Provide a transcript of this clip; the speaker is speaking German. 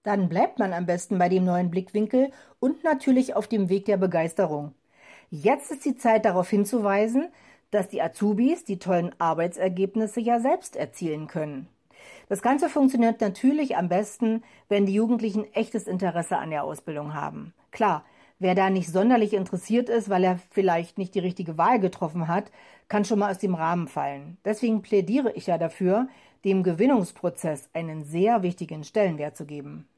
Dann bleibt man am besten bei dem neuen Blickwinkel und natürlich auf dem Weg der Begeisterung. Jetzt ist die Zeit, darauf hinzuweisen, dass die Azubis die tollen Arbeitsergebnisse ja selbst erzielen können. Das Ganze funktioniert natürlich am besten, wenn die Jugendlichen echtes Interesse an der Ausbildung haben. Klar, wer da nicht sonderlich interessiert ist, weil er vielleicht nicht die richtige Wahl getroffen hat, kann schon mal aus dem Rahmen fallen. Deswegen plädiere ich ja dafür, dem Gewinnungsprozess einen sehr wichtigen Stellenwert zu geben.